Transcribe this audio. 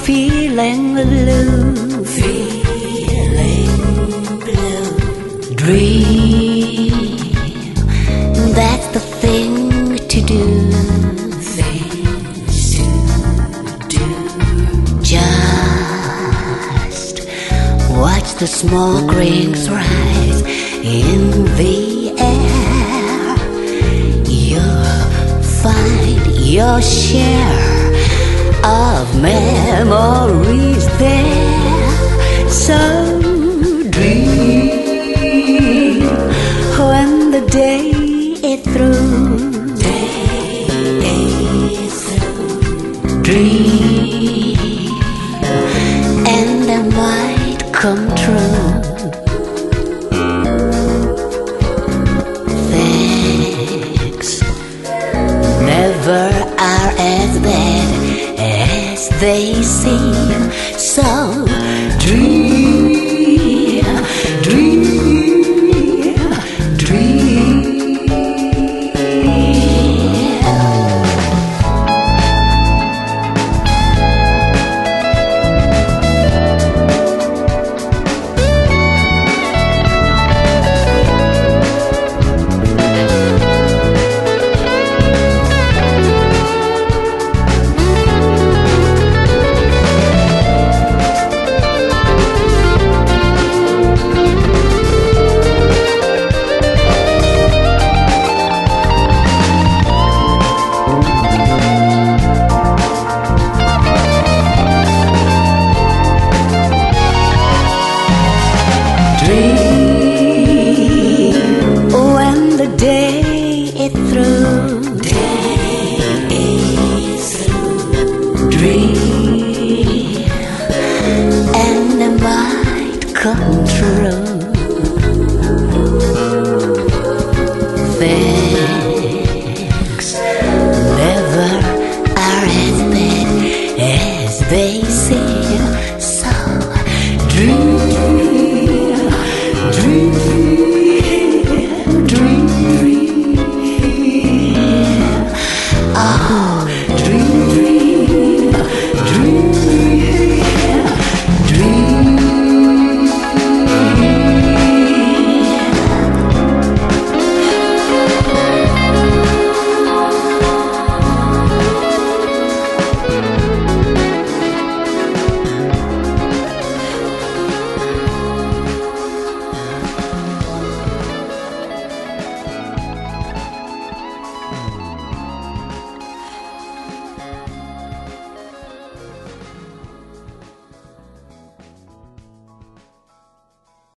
feeling blue, dream, that's the thing to do. Just watch the smoke rings rise in the air. You'll find your share of memories there. So dream when the day is through. Dream and they might come true. Things never are as bad as they seem. So